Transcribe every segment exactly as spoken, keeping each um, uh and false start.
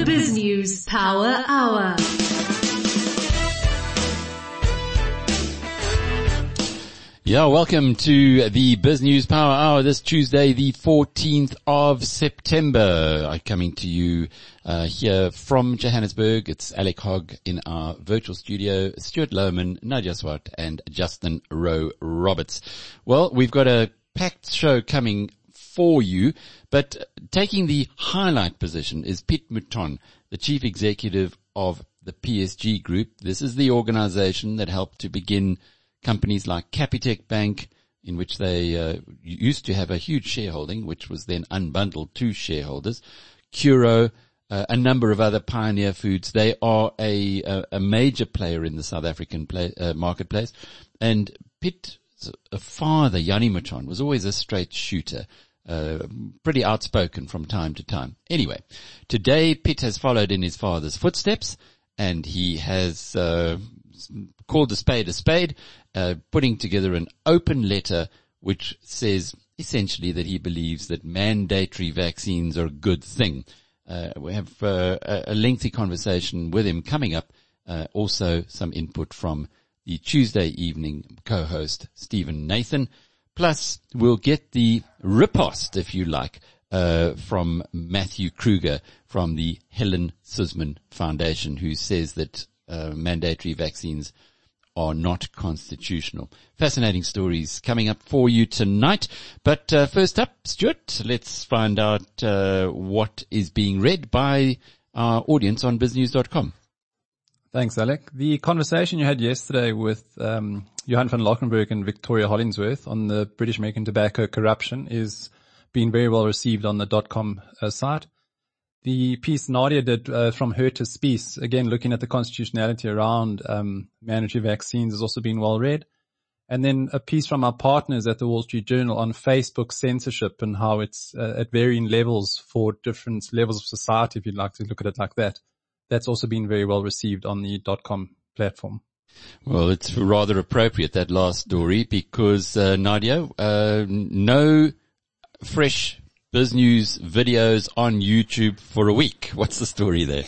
The Biz News Power Hour. Yeah, welcome to the Biz News Power Hour this Tuesday, the fourteenth of September. I'm coming to you uh, here from Johannesburg. It's Alec Hogg in our virtual studio, Stuart Lohman, Nadia Swart, and Justin Rowe Roberts. Well, we've got a packed show coming for you, but taking the highlight position is Piet Mouton, the chief executive of the P S G Group. This is the organization that helped to begin companies like Capitec Bank, in which they uh, used to have a huge shareholding, which was then unbundled to shareholders. Curro, uh, a number of other pioneer foods. They are a, a, a major player in the South African play, uh, marketplace. And Piet's father, Jannie Mouton, was always a straight shooter, uh, pretty outspoken from time to time. Anyway, today Piet has followed in his father's footsteps, and he has uh, called a spade a spade, uh, putting together an open letter which says essentially that he believes that mandatory vaccines are a good thing. Uh, we have uh, a lengthy conversation with him coming up, uh, also some input from the Tuesday evening co-host Stephen Nathan. Plus, we'll get the riposte, if you like, uh, from Matthew Kruger from the Helen Suzman Foundation, who says that uh, mandatory vaccines are not constitutional. Fascinating stories coming up for you tonight. But uh, first up, Stuart, let's find out uh, what is being read by our audience on biz news dot com. Thanks, Alec. The conversation you had yesterday with um, Johan van Lockenberg and Victoria Hollingsworth on the British American tobacco corruption is being very well received on the .com uh, site. The piece Nadia did uh, from her to Spies, again looking at the constitutionality around um, mandatory vaccines, has also been well read. And then a piece from our partners at the Wall Street Journal on Facebook censorship and how it's uh, at varying levels for different levels of society, if you'd like to look at it like that. That's also been very well received on the .com platform. Well, it's rather appropriate, that last story, because uh, Nadia, uh, no fresh Biz News videos on YouTube for a week. What's the story there?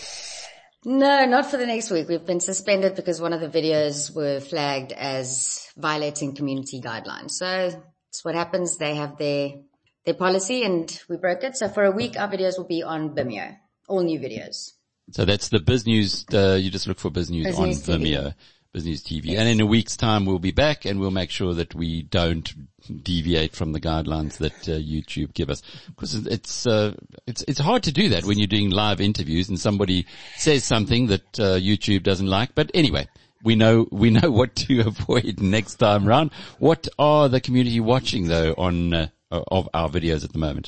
No, not for the next week. We've been suspended because one of the videos were flagged as violating community guidelines. So it's what happens. They have their, their policy and we broke it. So for a week, our videos will be on Vimeo, all new videos. So that's the Biz News, uh, you just look for Biz News on Vimeo, Biz News T V. Yes. And in a week's time we'll be back and we'll make sure that we don't deviate from the guidelines that uh, YouTube give us. Because it's, uh, it's, it's hard to do that when you're doing live interviews and somebody says something that uh, YouTube doesn't like. But anyway, we know, we know what to avoid next time round. What are the community watching though on, uh, of our videos at the moment?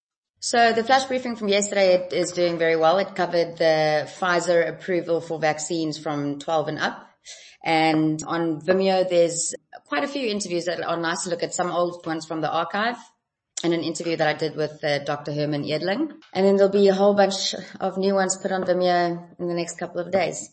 So the flash briefing from yesterday is doing very well. It covered the Pfizer approval for vaccines from twelve and up. And on Vimeo, there's quite a few interviews that are nice to look at, some old ones from the archive and an interview that I did with uh, Doctor Herman Edling. And then there'll be a whole bunch of new ones put on Vimeo in the next couple of days.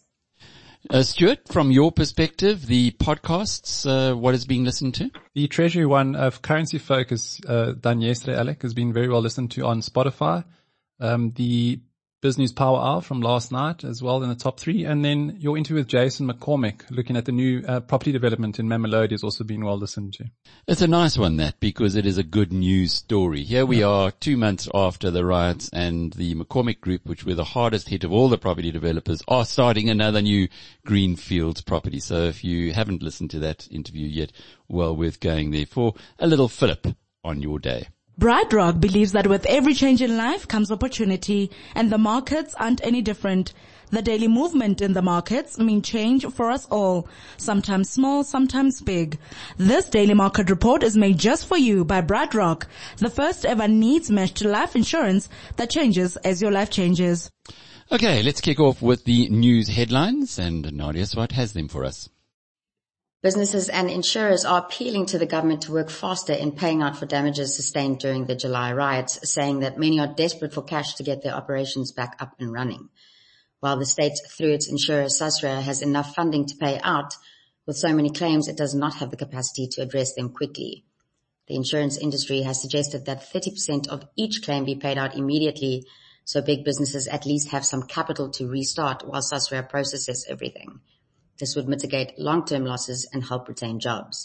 Uh, Stuart, from your perspective, the podcasts, uh, what is being listened to? The Treasury one of Currency Focus, uh, done yesterday, Alec, has been very well listened to on Spotify. Um, the Biz News Power Hour from last night as well in the top three. And then your interview with Jason McCormick looking at the new uh, property development in Mamelodi has also been well listened to. It's a nice one, that, because it is a good news story. Here we yeah. are two months after the riots and the McCormick Group, which were the hardest hit of all the property developers, are starting another new greenfields property. So if you haven't listened to that interview yet, well worth going there for a little fillip on your day. BrightRock believes that with every change in life comes opportunity, and the markets aren't any different. The daily movement in the markets mean change for us all, sometimes small, sometimes big. This daily market report is made just for you by BrightRock, the first ever needs-matched life insurance that changes as your life changes. Okay, let's kick off with the news headlines, and Nadia Swart has them for us. Businesses and insurers are appealing to the government to work faster in paying out for damages sustained during the July riots, saying that many are desperate for cash to get their operations back up and running. While the state, through its insurer Sasria, has enough funding to pay out, with so many claims it does not have the capacity to address them quickly. The insurance industry has suggested that thirty percent of each claim be paid out immediately so big businesses at least have some capital to restart while Sasria processes everything. This would mitigate long-term losses and help retain jobs.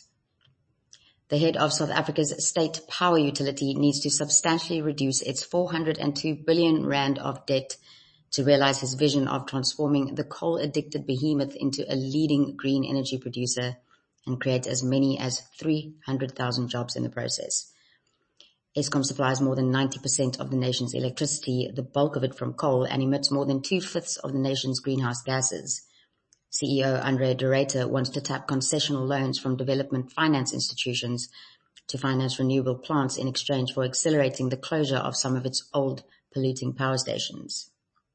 The head of South Africa's state power utility needs to substantially reduce its four hundred two billion rand of debt to realize his vision of transforming the coal-addicted behemoth into a leading green energy producer and create as many as three hundred thousand jobs in the process. Eskom supplies more than ninety percent of the nation's electricity, the bulk of it from coal, and emits more than two-fifths of the nation's greenhouse gases. C E O Andre de Ruyter wants to tap concessional loans from development finance institutions to finance renewable plants in exchange for accelerating the closure of some of its old polluting power stations.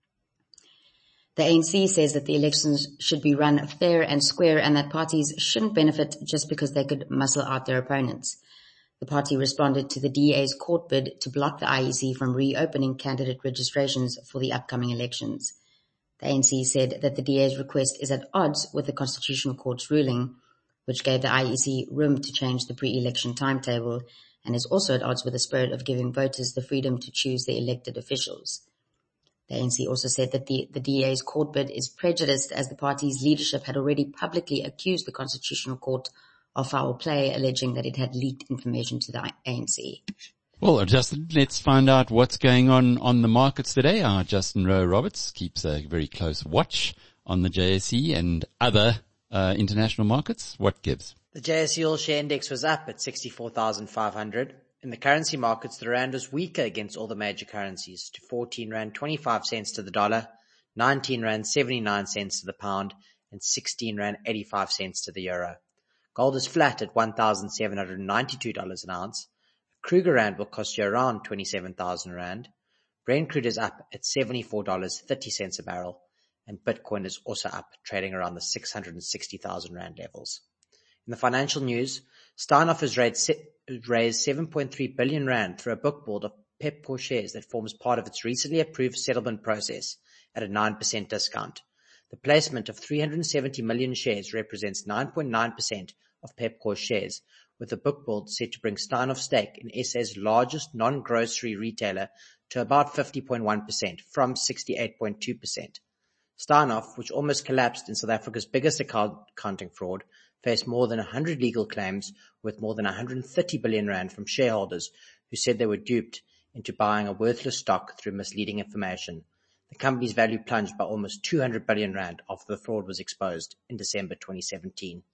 The A N C says that the elections should be run fair and square and that parties shouldn't benefit just because they could muscle out their opponents. The party responded to the D A's court bid to block the I E C from reopening candidate registrations for the upcoming elections. The A N C said that the D A's request is at odds with the Constitutional Court's ruling, which gave the I E C room to change the pre-election timetable, and is also at odds with the spirit of giving voters the freedom to choose their elected officials. The A N C also said that the, the D A's court bid is prejudiced as the party's leadership had already publicly accused the Constitutional Court of foul play, alleging that it had leaked information to the A N C. Well, Justin, let's find out what's going on on the markets today. Our Justin Rowe Roberts keeps a very close watch on the J S E and other uh, international markets. What gives? The J S E All Share Index was up at sixty-four thousand five hundred. In the currency markets, the rand was weaker against all the major currencies to fourteen rand twenty-five cents to the dollar, nineteen rand seventy-nine cents to the pound, and sixteen rand eighty-five cents to the euro. Gold is flat at one thousand seven hundred ninety-two dollars an ounce. A Kruger rand will cost you around twenty-seven thousand rand. Brent crude is up at seventy-four dollars and thirty cents a barrel, and Bitcoin is also up, trading around the six hundred sixty thousand rand levels. In the financial news, Steinhoff has raised seven point three billion rand through a book build of Pepkor shares that forms part of its recently approved settlement process at a nine percent discount. The placement of three hundred seventy million shares represents nine point nine percent of Pepkor shares, with the book build set to bring Steinhoff's stake in S A's largest non-grocery retailer to about fifty point one percent from sixty-eight point two percent. Steinhoff, which almost collapsed in South Africa's biggest accounting fraud, faced more than one hundred legal claims worth more than one hundred thirty billion rand from shareholders who said they were duped into buying a worthless stock through misleading information. The company's value plunged by almost two hundred billion rand after the fraud was exposed in December twenty seventeen.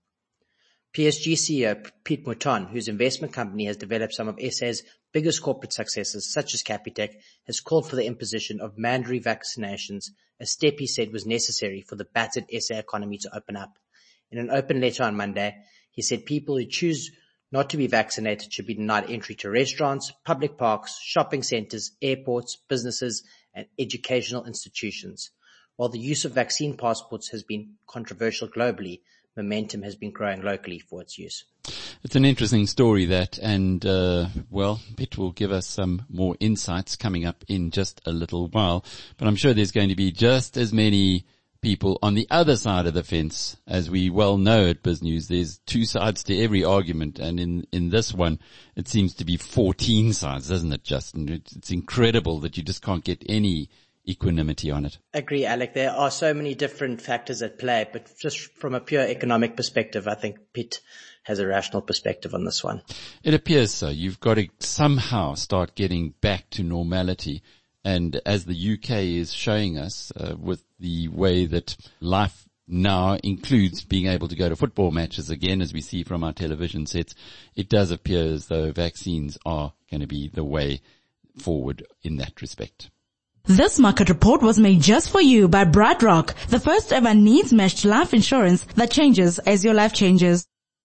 P S G C E O Piet Mouton, whose investment company has developed some of S A's biggest corporate successes, such as Capitec, has called for the imposition of mandatory vaccinations, a step he said was necessary for the battered S A economy to open up. In an open letter on Monday, he said people who choose not to be vaccinated should be denied entry to restaurants, public parks, shopping centres, airports, businesses, and educational institutions. While the use of vaccine passports has been controversial globally, momentum has been growing locally for its use. It's an interesting story, that, and, uh, well, Pitt will give us some more insights coming up in just a little while, but I'm sure there's going to be just as many people on the other side of the fence. As we well know at BizNews, there's two sides to every argument, and in, in this one, it seems to be fourteen sides, doesn't it, Justin? It's, it's incredible that you just can't get any equanimity on it. Agree, Alec. There are so many different factors at play, but just from a pure economic perspective, I think Pitt has a rational perspective on this one. It appears so. You've got to somehow start getting back to normality. And as the U K is showing us, uh, with the way that life now includes being able to go to football matches again, as we see from our television sets, it does appear as though vaccines are going to be the way forward in that respect. This market report was made just for you by Bradrock, the first ever needs-matched life insurance that changes as your life changes.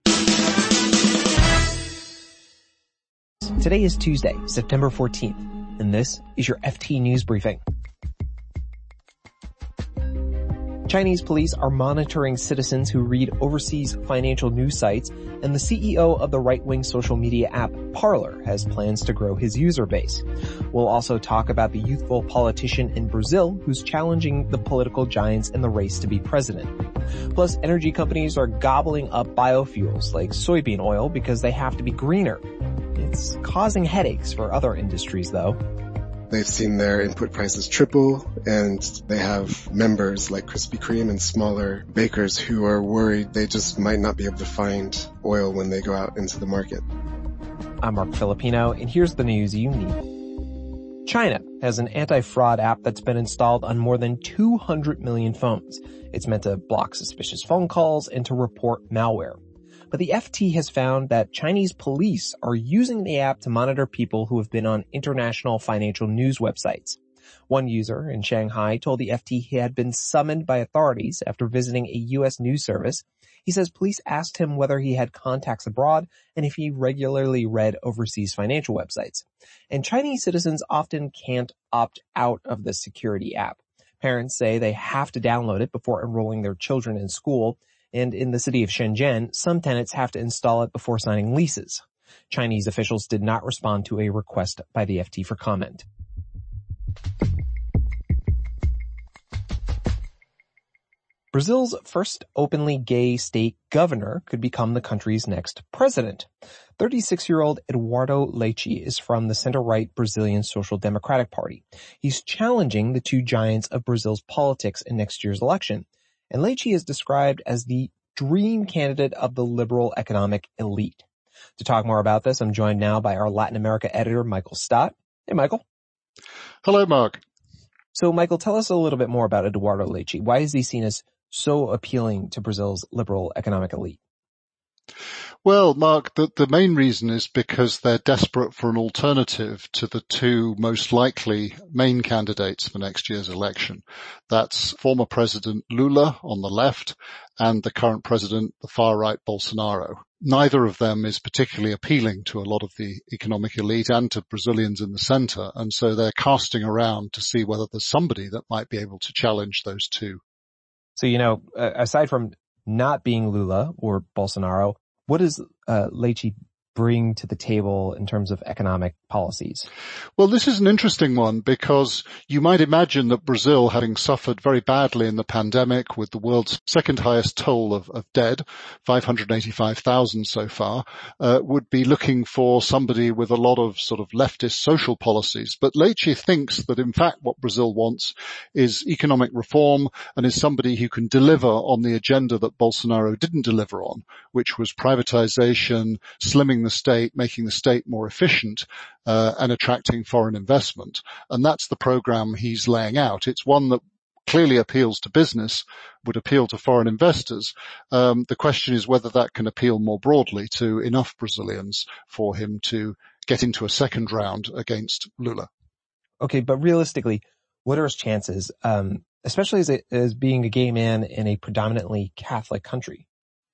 Today is Tuesday, September fourteenth, and this is your F T News Briefing. Chinese police are monitoring citizens who read overseas financial news sites, and the C E O of the right-wing social media app Parler has plans to grow his user base. We'll also talk about the youthful politician in Brazil who's challenging the political giants in the race to be president. Plus, energy companies are gobbling up biofuels like soybean oil because they have to be greener. It's causing headaches for other industries, though. they've seen their input prices triple, and they have members like Krispy Kreme and smaller bakers who are worried they just might not be able to find oil when they go out into the market. I'm Mark Filipino, and here's the news you need. China has an anti-fraud app that's been installed on more than two hundred million phones. It's meant to block suspicious phone calls and to report malware. But the F T has found that Chinese police are using the app to monitor people who have been on international financial news websites. One user in Shanghai told the F T he had been summoned by authorities after visiting a U S news service. He says police asked him whether he had contacts abroad and if he regularly read overseas financial websites. And Chinese citizens often can't opt out of the security app. Parents say they have to download it before enrolling their children in school. And in the city of Shenzhen, some tenants have to install it before signing leases. Chinese officials did not respond to a request by the F T for comment. Brazil's first openly gay state governor could become the country's next president. thirty-six-year-old Eduardo Leite is from the center-right Brazilian Social Democratic Party. He's challenging the two giants of Brazil's politics in next year's election. And Leite is described as the dream candidate of the liberal economic elite. To talk more about this, I'm joined now by our Latin America editor, Michael Stott. Hey, Michael. Hello, Mark. So, Michael, tell us a little bit more about Eduardo Leite. Why is he seen as so appealing to Brazil's liberal economic elite? Well, Mark, the, the main reason is because they're desperate for an alternative to the two most likely main candidates for next year's election. That's former President Lula on the left and the current president, the far-right Bolsonaro. Neither of them is particularly appealing to a lot of the economic elite and to Brazilians in the center, and so they're casting around to see whether there's somebody that might be able to challenge those two. So, you know, aside from not being Lula or Bolsonaro, what does uh, Leite bring to the table in terms of economic policies? Well, this is an interesting one because you might imagine that Brazil, having suffered very badly in the pandemic with the world's second highest toll of, of dead, five hundred eighty-five thousand so far, uh, would be looking for somebody with a lot of sort of leftist social policies. But Leite thinks that in fact what Brazil wants is economic reform and is somebody who can deliver on the agenda that Bolsonaro didn't deliver on, which was privatization, slimming the state, making the state more efficient, uh, and attracting foreign investment. And that's the program he's laying out. It's one that clearly appeals to business, would appeal to foreign investors. Um, the question is whether that can appeal more broadly to enough Brazilians for him to get into a second round against Lula. Okay, but realistically, what are his chances, um, especially as, a, as being a gay man in a predominantly Catholic country?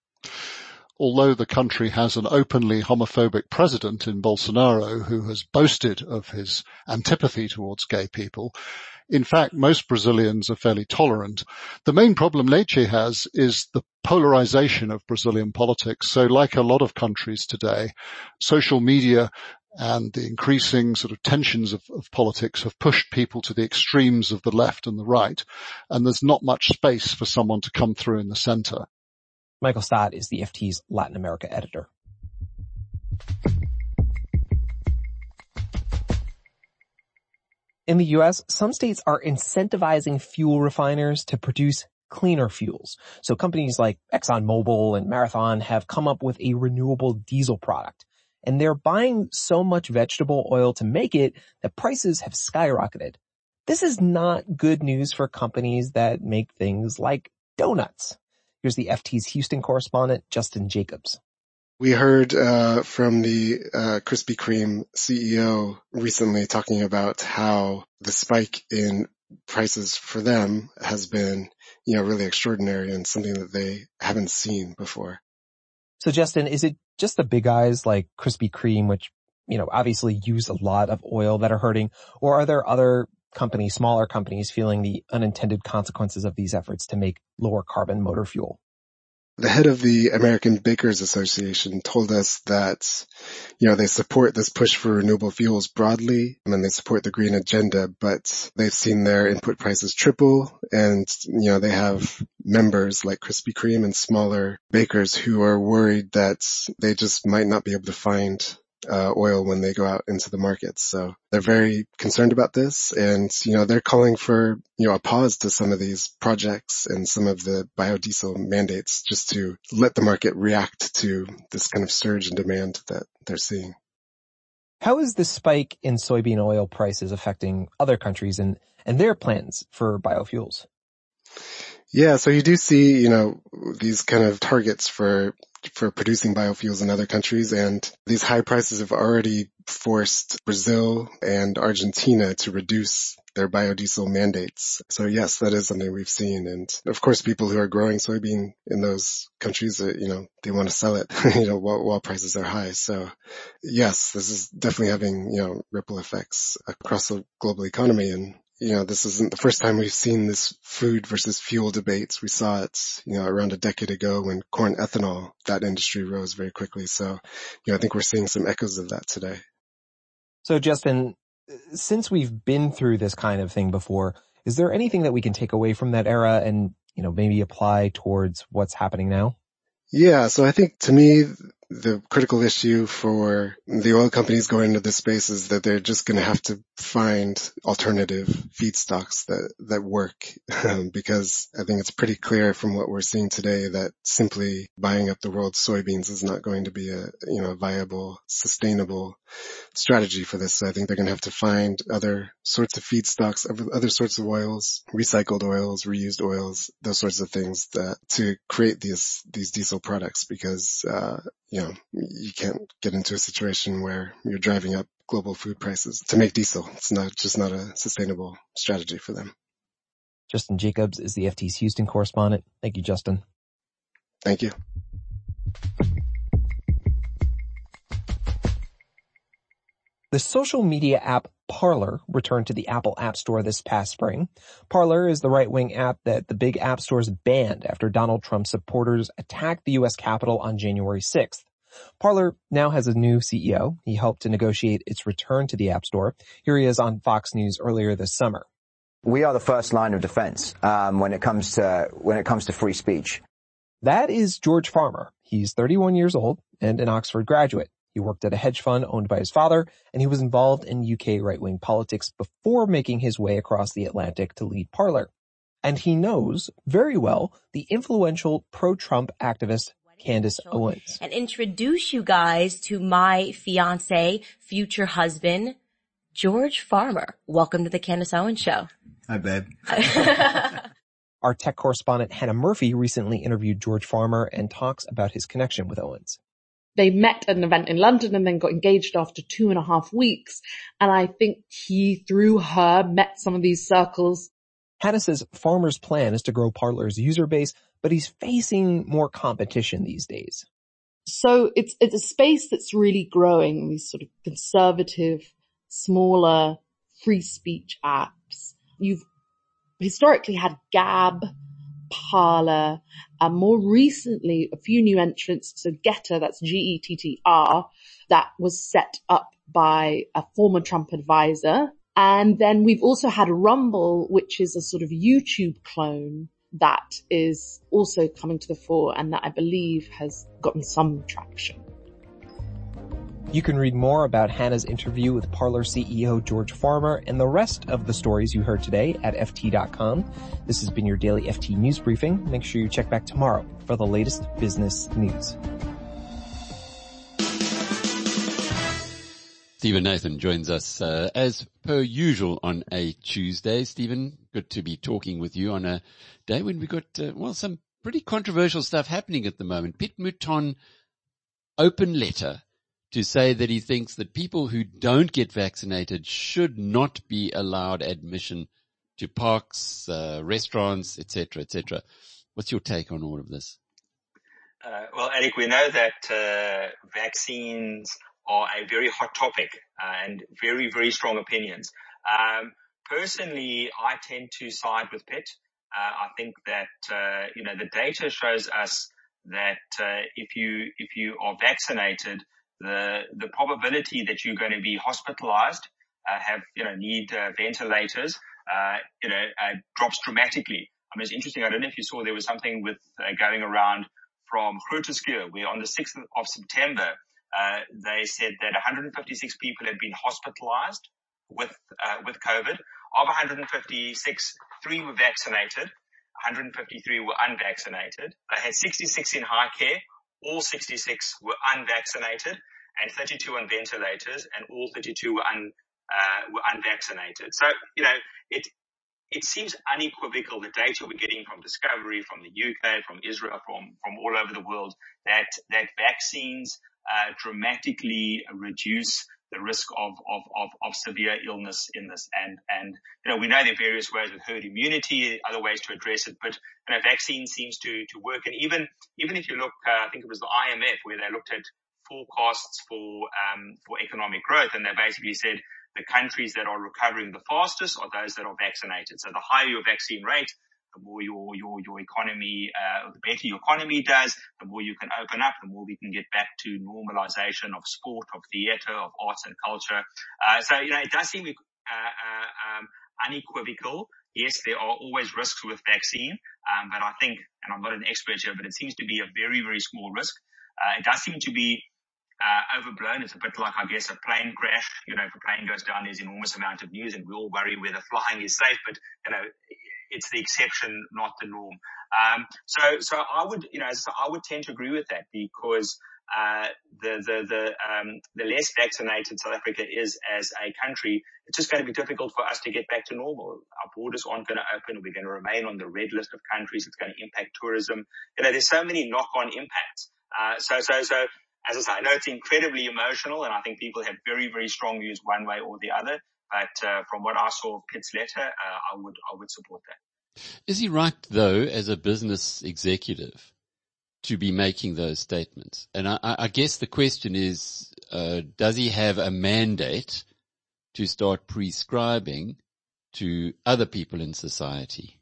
Although the country has an openly homophobic president in Bolsonaro who has boasted of his antipathy towards gay people, in fact, most Brazilians are fairly tolerant. The main problem Leite has is the polarization of Brazilian politics. So like a lot of countries today, social media and the increasing sort of tensions of, of politics have pushed people to the extremes of the left and the right, and there's not much space for someone to come through in the center. Michael Stott is the F T's Latin America editor. In the U S, some states are incentivizing fuel refiners to produce cleaner fuels. So companies like ExxonMobil and Marathon have come up with a renewable diesel product. And they're buying so much vegetable oil to make it that prices have skyrocketed. This is not good news for companies that make things like donuts. Here's the F T's Houston correspondent, Justin Jacobs. We heard uh from the uh Krispy Kreme C E O recently talking about how the spike in prices for them has been, you know, really extraordinary and something that they haven't seen before. So Justin, is it just the big guys like Krispy Kreme, which, you know, obviously use a lot of oil, that are hurting, or are there other companies, smaller companies, feeling the unintended consequences of these efforts to make lower carbon motor fuel? The head of the American Bakers Association told us that, you know, they support this push for renewable fuels broadly and they support the green agenda, but they've seen their input prices triple, and, you know, they have members like Krispy Kreme and smaller bakers who are worried that they just might not be able to find uh, oil when they go out into the markets. So they're very concerned about this, and, you know, they're calling for, you know, a pause to some of these projects and some of the biodiesel mandates just to let the market react to this kind of surge in demand that they're seeing. How is this spike in soybean oil prices affecting other countries and, and their plans for biofuels? Yeah, so you do see, you know, these kind of targets for for producing biofuels in other countries, and these high prices have already forced Brazil and Argentina to reduce their biodiesel mandates. So yes, that is something we've seen. And of course, people who are growing soybean in those countries, uh, you know, they want to sell it, you know, while, while prices are high. So yes, this is definitely having, you know, ripple effects across the global economy. And you know, this isn't the first time we've seen this food versus fuel debates. We saw it, you know, around a decade ago when corn ethanol, that industry rose very quickly. So, you know, I think we're seeing some echoes of that today. So Justin, since we've been through this kind of thing before, is there anything that we can take away from that era and, you know, maybe apply towards what's happening now? Yeah, so I think to me, the critical issue for the oil companies going into this space is that they're just going to have to find alternative feedstocks that, that work. Um, because I think it's pretty clear from what we're seeing today that simply buying up the world's soybeans is not going to be a, you know, viable, sustainable strategy for this. So I think they're going to have to find other sorts of feedstocks, other sorts of oils, recycled oils, reused oils, those sorts of things that to create these, these diesel products because, uh, you know, you can't get into a situation where you're driving up global food prices to make diesel. It's not just not a sustainable strategy for them. Justin Jacobs is the F T's Houston correspondent. Thank you, Justin. Thank you. The social media app Parler returned to the Apple App Store this past spring. Parler is the right-wing app that the big app stores banned after Donald Trump supporters attacked the U S Capitol on January sixth. Parler now has a new C E O. He helped to negotiate its return to the App Store. Here he is on Fox News earlier this summer. We are the first line of defense um, when it comes to when it comes to free speech. That is George Farmer. He's thirty-one years old and an Oxford graduate. He worked at a hedge fund owned by his father, and he was involved in U K right-wing politics before making his way across the Atlantic to lead Parler. And he knows very well the influential pro-Trump activist Candace Owens. And introduce you guys to my fiance, future husband, George Farmer. Welcome to the Candace Owens Show. Hi, babe. Our tech correspondent Hannah Murphy recently interviewed George Farmer and talks about his connection with Owens. They met at an event in London and then got engaged after two and a half weeks. And I think he, through her, met some of these circles. Hannah says Farmer's plan is to grow Parler's user base, but he's facing more competition these days. So it's, it's a space that's really growing, these sort of conservative, smaller, free speech apps. You've historically had Gab, Parler, and more recently a few new entrants. So Getter, that's G E T T R, that was set up by a former Trump advisor. And then we've also had Rumble, which is a sort of YouTube clone that is also coming to the fore and that I believe has gotten some traction. You can read more about Hannah's interview with Parler C E O George Farmer and the rest of the stories you heard today at F T dot com. This has been your daily F T News Briefing. Make sure you check back tomorrow for the latest business news. Stephen Nathan joins us uh, as per usual on a Tuesday. Stephen, good to be talking with you on a day when we got, uh, well, some pretty controversial stuff happening at the moment. Pete Mouton, open letter to say that he thinks that people who don't get vaccinated should not be allowed admission to parks, uh, restaurants, et cetera, et cetera. What's your take on all of this? Uh, well, Alec, we know that uh, vaccines are a very hot topic uh, and very, very strong opinions. Um, personally, I tend to side with Pitt. Uh, I think that, uh, you know, the data shows us that uh, if you if you are vaccinated, the the probability that you're going to be hospitalized, uh, have, you know, need uh, ventilators, uh, you know, uh, drops dramatically. I mean, it's interesting. I don't know if you saw there was something with uh, going around from Grooterskuur, where on the sixth of September, uh, they said that one hundred fifty-six people had been hospitalized with, uh, with COVID. Of one hundred fifty-six, three were vaccinated, one hundred fifty-three were unvaccinated. They had sixty-six in high care, all sixty-six were unvaccinated, and thirty-two on ventilators, and all thirty-two were un, uh, were unvaccinated. So, you know, it, it seems unequivocal, the data we're getting from Discovery, from the U K, from Israel, from, from all over the world, that, that vaccines, uh, dramatically reduce the risk of, of, of, of severe illness in this. And, and, you know, we know there are various ways with herd immunity, other ways to address it, but, you know, vaccine seems to, to work. And even, even if you look, uh, I think it was the I M F where they looked at forecasts for, um, for economic growth, and they basically said the countries that are recovering the fastest are those that are vaccinated. So the higher your vaccine rate, the more your, your, your economy, uh, the better your economy does, the more you can open up, the more we can get back to normalization of sport, of theater, of arts and culture. Uh, so, you know, it does seem, uh, uh, um, unequivocal. Yes, there are always risks with vaccine, um, but I think, and I'm not an expert here, but it seems to be a very, very small risk. Uh, it does seem to be Uh, overblown. It's a bit like, I guess, a plane crash. You know, if a plane goes down, there's enormous amount of news and we all worry whether flying is safe, but, you know, it's the exception, not the norm. Um, so, so I would, you know, so I would tend to agree with that because, uh, the, the, the, um, the less vaccinated South Africa is as a country, it's just going to be difficult for us to get back to normal. Our borders aren't going to open. We're going to remain on the red list of countries. It's going to impact tourism. You know, there's so many knock-on impacts. Uh, so, so, so, as I say, I know it's incredibly emotional, and I think people have very, very strong views one way or the other. But uh, from what I saw of Pitt's letter, uh, I would, I would support that. Is he right, though, as a business executive, to be making those statements? And I, I guess the question is, uh, does he have a mandate to start prescribing to other people in society?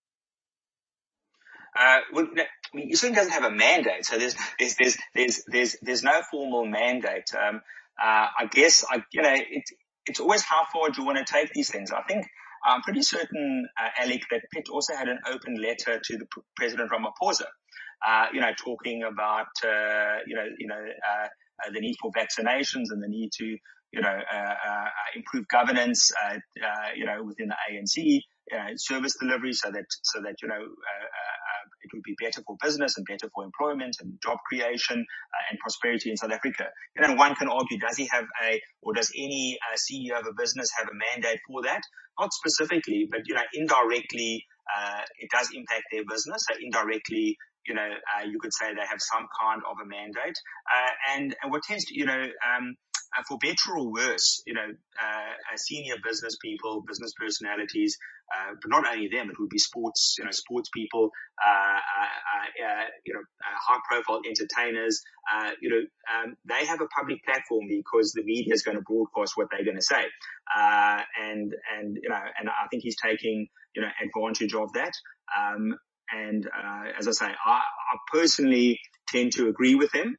Uh, well, I mean, he certainly doesn't have a mandate, so there's, there's, there's, there's, there's, there's no formal mandate. Um, uh, I guess, I, you know, it, it's always how far do you want to take these things. I think, I'm pretty certain, uh, Alec, that Pitt also had an open letter to the President Ramaphosa, uh, you know, talking about, uh, you know, you know, uh, uh, the need for vaccinations and the need to, you know, uh, uh, improve governance, uh, uh, you know, within the A N C, uh, service delivery so that, so that, you know, uh, uh, it would be better for business and better for employment and job creation, uh, and prosperity in South Africa. You know, one can argue, does he have a, or does any uh, C E O of a business have a mandate for that? Not specifically, but, you know, indirectly, uh, it does impact their business. So indirectly, you know, uh, you could say they have some kind of a mandate. Uh, and, and what tends to, you know, um, Uh, for better or worse, you know, uh, uh, senior business people, business personalities, uh, but not only them, it would be sports, you know, sports people, uh, uh, uh, you know, uh, high profile entertainers, uh, you know, um, they have a public platform because the media is going to broadcast what they're going to say. Uh, and, and, you know, and I think he's taking, you know, advantage of that. Um, and, uh, as I say, I, I personally tend to agree with him.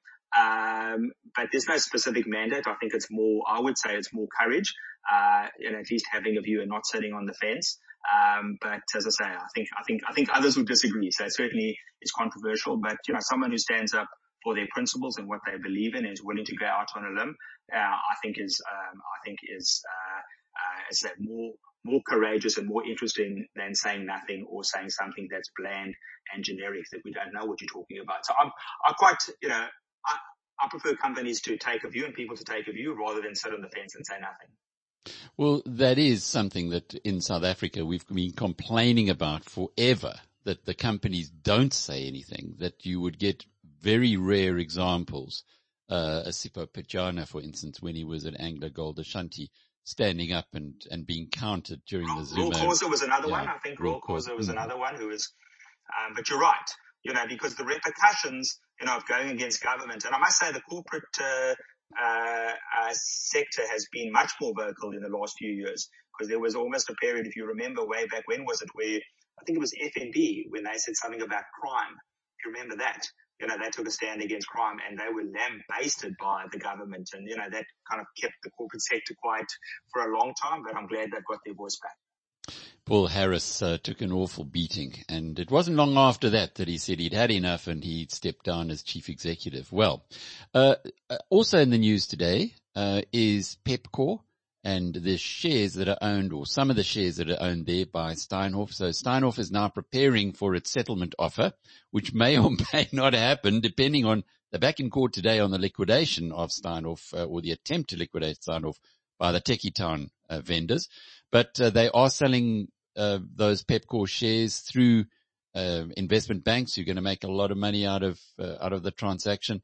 Um, but there's no specific mandate. I think it's more, I would say it's more courage, uh, and at least having a view and not sitting on the fence. Um, but as I say, I think, I think, I think others would disagree. So certainly it's controversial, but, you know, someone who stands up for their principles and what they believe in and is willing to go out on a limb, uh, I think is, um, I think is, uh, uh, is that more, more courageous and more interesting than saying nothing or saying something that's bland and generic that we don't know what you're talking about. So I'm, I'm quite, you know, I, I prefer companies to take a view and people to take a view rather than sit on the fence and say nothing. Well, that is something that in South Africa we've been complaining about forever, that the companies don't say anything, that you would get very rare examples. Uh, Sipho Pejana, for instance, when he was at Anglo Gold Ashanti, standing up and, and being counted during the Zuma. Raw Causa was another yeah, one. I think Raw Causa was mm. another one who was, um, but you're right, you know, because the repercussions, you know, of going against government, and I must say the corporate, uh, uh, uh, sector has been much more vocal in the last few years, because there was almost a period, if you remember way back, when was it, where I think it was F N B, when they said something about crime. If you remember that, you know, they took a stand against crime and they were lambasted by the government, and, you know, that kind of kept the corporate sector quiet for a long time, but I'm glad they've got their voice back. Paul Harris uh, took an awful beating, and it wasn't long after that that he said he'd had enough and he'd stepped down as chief executive. Well, uh, also in the news today uh, is Pepkor and the shares that are owned, or some of the shares that are owned there by Steinhoff. So Steinhoff is now preparing for its settlement offer, which may or may not happen depending on, they're back in court today on the liquidation of Steinhoff, uh, or the attempt to liquidate Steinhoff by the Techie Town uh, vendors. But uh, they are selling uh, those Pepkor shares through uh, investment banks. You're going to make a lot of money out of uh, out of the transaction.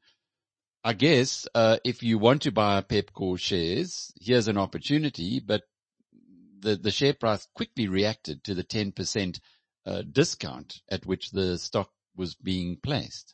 I guess uh, if you want to buy Pepkor shares, here's an opportunity. But the the share price quickly reacted to the ten percent uh, discount at which the stock was being placed.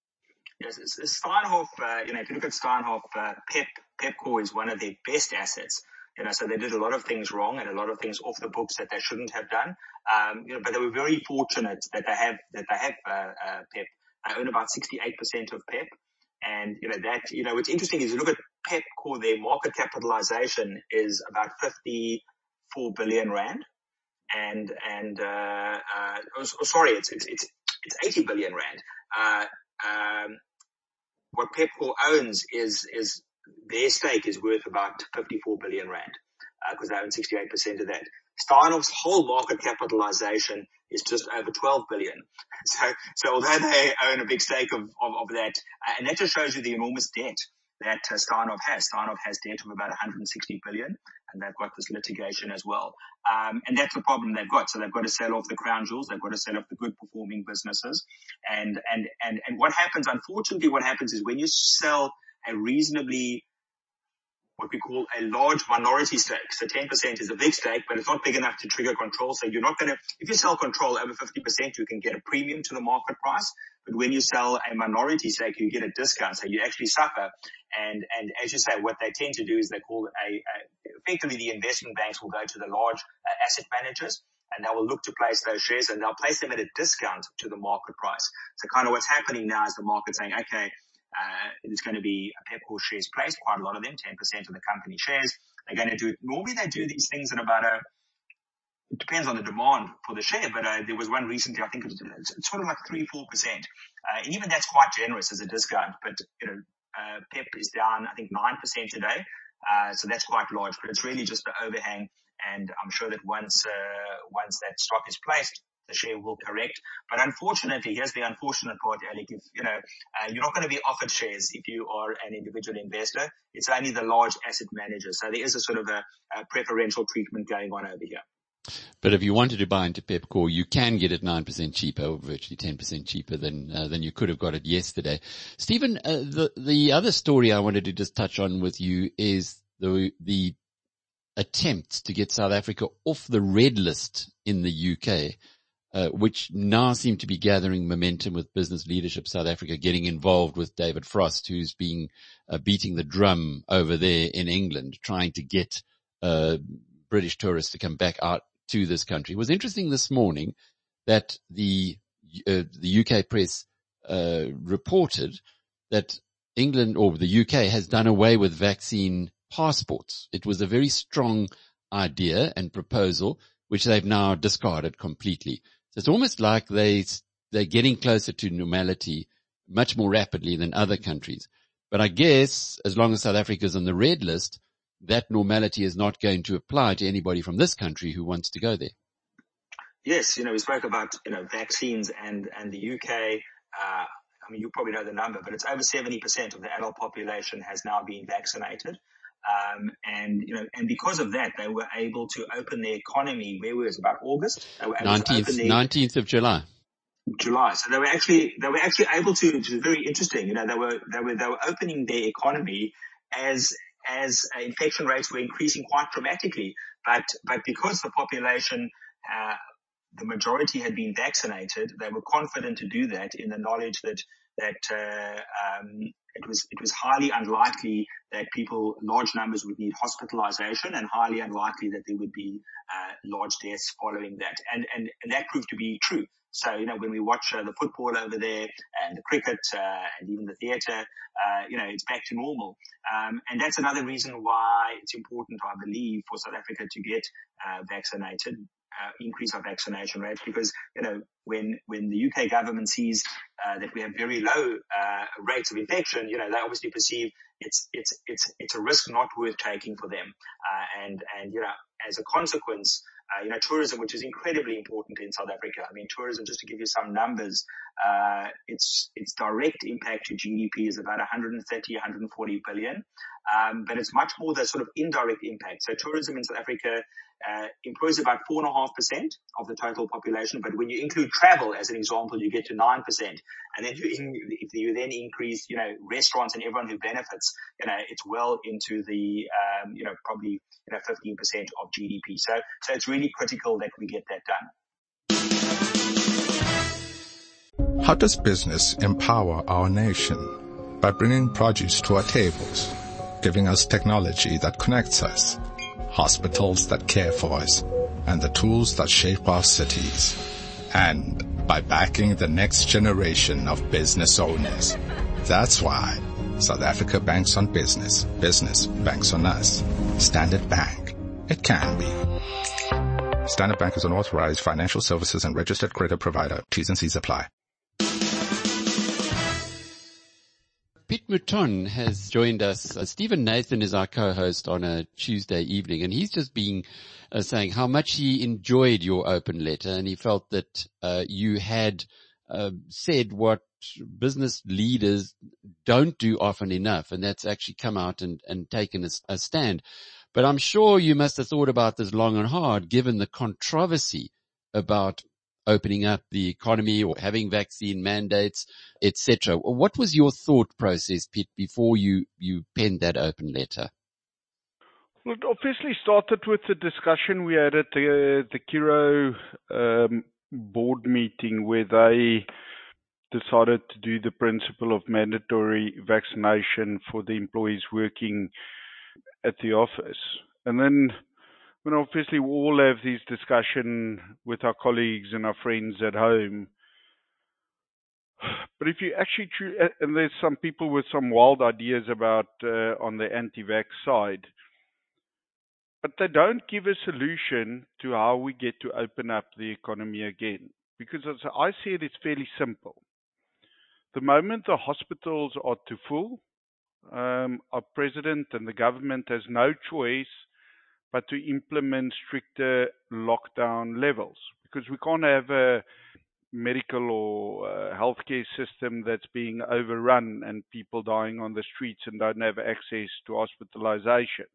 Yes, Steinhoff. Uh, you know, if you look at Steinhoff, uh, Pep Pepkor is one of their best assets. You know, so they did a lot of things wrong and a lot of things off the books that they shouldn't have done. Um, you know, but they were very fortunate that they have, that they have, uh, uh, Pep. I own about sixty-eight percent of Pep. And, you know, that, you know, what's interesting is you look at Pepkor, their market capitalization is about fifty-four billion rand. And, and, uh, uh, oh, sorry, it's, it's, it's, it's eighty billion rand. Uh, um, what Pepkor owns is, is, their stake is worth about fifty-four billion rand, because uh, they own sixty-eight percent of that. Steinhoff's whole market capitalization is just over twelve billion. So, so although they own a big stake of, of, of that, uh, and that just shows you the enormous debt that uh, Steinhoff has. Steinhoff has debt of about one hundred sixty billion, and they've got this litigation as well. Um, and that's the problem they've got. So they've got to sell off the crown jewels. They've got to sell off the good performing businesses. And, and, and, and what happens, unfortunately, what happens is when you sell a reasonably, what we call a large minority stake. So ten percent is a big stake, but it's not big enough to trigger control. So you're not going to, if you sell control over fifty percent, you can get a premium to the market price. But when you sell a minority stake, you get a discount. So you actually suffer. And, and as you say, what they tend to do is they call a, a effectively the investment banks will go to the large uh, asset managers, and they will look to place those shares, and they'll place them at a discount to the market price. So kind of what's happening now is the market saying, okay, Uh, there's going to be a Pepkor shares placed, quite a lot of them, ten percent of the company shares. They're going to do it. Normally they do these things at about a, it depends on the demand for the share, but uh, there was one recently, I think it was, it's sort of like three, four percent. Uh, and even that's quite generous as a discount, but, you know, uh, Pep is down, I think nine percent today. Uh, so that's quite large, but it's really just the overhang. And I'm sure that once, uh, once that stock is placed, the share will correct. But unfortunately, here's the unfortunate part, Alec. If, you know, uh, you're not going to be offered shares if you are an individual investor. It's only the large asset managers. So there is a sort of a, a preferential treatment going on over here. But if you wanted to buy into Pepkor, you can get it nine percent cheaper, or virtually ten percent cheaper than, uh, than you could have got it yesterday. Stephen, uh, the, the other story I wanted to just touch on with you is the, the attempts to get South Africa off the red list in the U K. Uh, which now seem to be gathering momentum with Business Leadership South Africa getting involved with David Frost, who's being uh, beating the drum over there in England, trying to get uh, British tourists to come back out to this country. It was interesting this morning that the uh, the U K press uh, reported that England or the U K has done away with vaccine passports. It was a very strong idea and proposal, which they've now discarded completely. So it's almost like they, they're getting closer to normality much more rapidly than other countries. But I guess as long as South Africa is on the red list, that normality is not going to apply to anybody from this country who wants to go there. Yes, you know, we spoke about, you know, vaccines and, and the U K, uh, I mean, you probably know the number, but it's over seventy percent of the adult population has now been vaccinated. Um, and, you know, and because of that, they were able to open the economy. Where was it? About August? They were able nineteenth, to open the, nineteenth of July. July. So they were actually, they were actually able to, which is very interesting. You know, they were, they were, they were opening their economy as, as uh, infection rates were increasing quite dramatically. But, but because the population, uh, the majority had been vaccinated, they were confident to do that in the knowledge that, that, uh, um, It was, it was highly unlikely that people, large numbers would need hospitalization, and highly unlikely that there would be, uh, large deaths following that. And, and, and that proved to be true. So, you know, when we watch uh, the football over there and the cricket, uh, and even the theater, uh, you know, it's back to normal. Um, and that's another reason why it's important, I believe, for South Africa to get, uh, vaccinated. uh, increase our vaccination rates, because, you know, when, when the U K government sees, uh, that we have very low, uh, rates of infection, you know, they obviously perceive it's, it's, it's, it's a risk not worth taking for them. Uh, and, and, you know, as a consequence, Uh, you know, tourism, which is incredibly important in South Africa. I mean, tourism, just to give you some numbers, uh, its, its direct impact to G D P is about one hundred thirty, one hundred forty billion. Um, but it's much more the sort of indirect impact. So tourism in South Africa, uh, employs about four and a half percent of the total population. But when you include travel as an example, you get to nine percent. And then you, in, if you then increase, you know, restaurants and everyone who benefits, you know, it's well into the, um, you know, probably, you know, fifteen percent of G D P. So, so it's really critical that we get that done. How does business empower our nation? By bringing produce to our tables, giving us technology that connects us, hospitals that care for us, and the tools that shape our cities. And by backing the next generation of business owners. That's why South Africa banks on business. Business banks on us. Standard Bank. It can be. Standard Bank is an authorized financial services and registered credit provider. T's and C's apply. Piet Mouton has joined us. Uh, Stephen Nathan is our co-host on a Tuesday evening, and he's just been uh, saying how much he enjoyed your open letter, and he felt that uh, you had uh, said what business leaders don't do often enough, and that's actually come out and, and taken a, a stand. But I'm sure you must have thought about this long and hard, given the controversy about opening up the economy or having vaccine mandates, et cetera. What was your thought process, Pete, before you, you penned that open letter? Well, it obviously started with the discussion we had at the, the Curro um, board meeting, where they decided to do the principle of mandatory vaccination for the employees working at the office. And then, I mean, obviously we all have these discussion with our colleagues and our friends at home. But if you actually, and there's some people with some wild ideas about uh, on the anti-vax side, but they don't give a solution to how we get to open up the economy again. Because as I see it, it's fairly simple. The moment the hospitals are too full, um, our president and the government has no choice but to implement stricter lockdown levels, because we can't have a medical or uh, healthcare system that's being overrun and people dying on the streets and don't have access to hospitalization.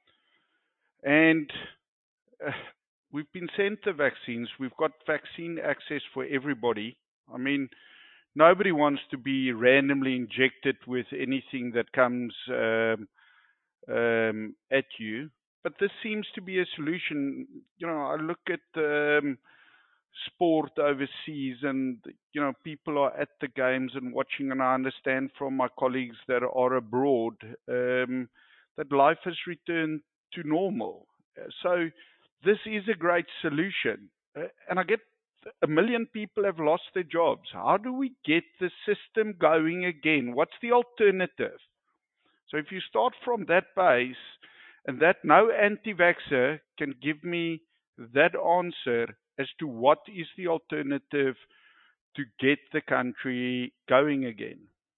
And uh, we've been sent the vaccines. We've got vaccine access for everybody. I mean, nobody wants to be randomly injected with anything that comes um, um, at you. But this seems to be a solution. You know, I look at um, sport overseas, and, you know, people are at the games and watching, and I understand from my colleagues that are abroad um, that life has returned to normal. So this is a great solution. Uh, and I get a million people have lost their jobs. How do we get the system going again? What's the alternative? So if you start from that base, and that no anti-vaxxer can give me that answer as to what is the alternative to get the country going again.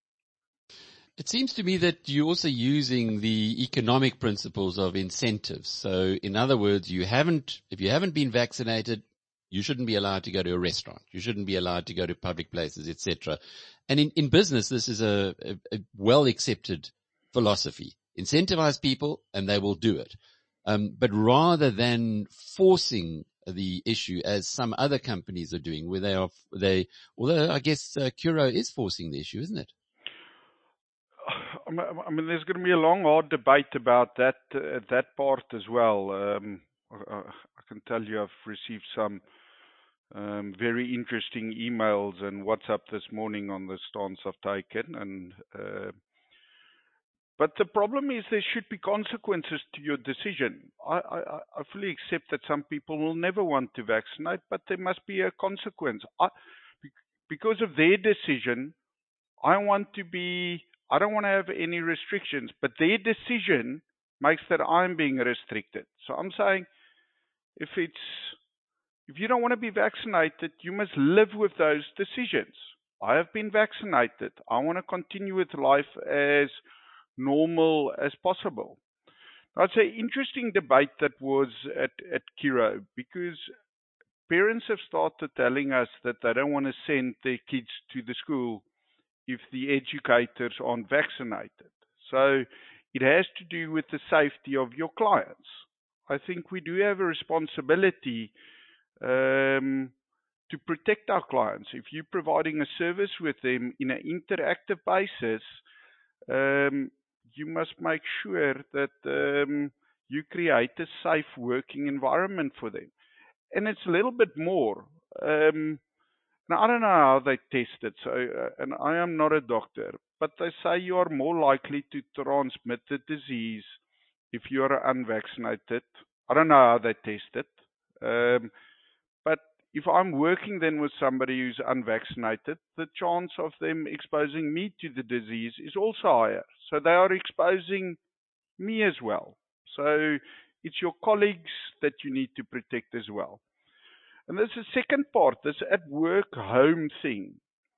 It seems to me that you're also using the economic principles of incentives. So in other words, you haven't, if you haven't been vaccinated, you shouldn't be allowed to go to a restaurant. You shouldn't be allowed to go to public places, et cetera. And in, in business, this is a, a, a well-accepted philosophy. Incentivize people and they will do it. Um, but rather than forcing the issue as some other companies are doing, where they are, they, although I guess uh, Curro is forcing the issue, isn't it? I mean, there's going to be a long, hard debate about that, uh, that part as well. Um, I, I can tell you I've received some um, very interesting emails and WhatsApp this morning on the stance I've taken, and uh, but the problem is there should be consequences to your decision. I, I, I fully accept that some people will never want to vaccinate, but there must be a consequence. I, because of their decision, I want to be, I don't want to have any restrictions, but their decision makes that I'm being restricted. So I'm saying if it's If you don't want to be vaccinated, you must live with those decisions. I have been vaccinated. I want to continue with life as normal as possible. That's an interesting debate that was at, at Kiro, because parents have started telling us that they don't want to send their kids to the school if the educators aren't vaccinated. So it has to do with the safety of your clients. I think we do have a responsibility um, to protect our clients. If you're providing a service with them in an interactive basis, um, you must make sure that um, you create a safe working environment for them. And it's a little bit more. Um, now, I don't know how they test it, so, uh, and I am not a doctor, but they say you are more likely to transmit the disease if you are unvaccinated. I don't know how they test it. Um, but if I'm working then with somebody who's unvaccinated, the chance of them exposing me to the disease is also higher. So they are exposing me as well. So it's your colleagues that you need to protect as well. And there's a second part, this at work home thing,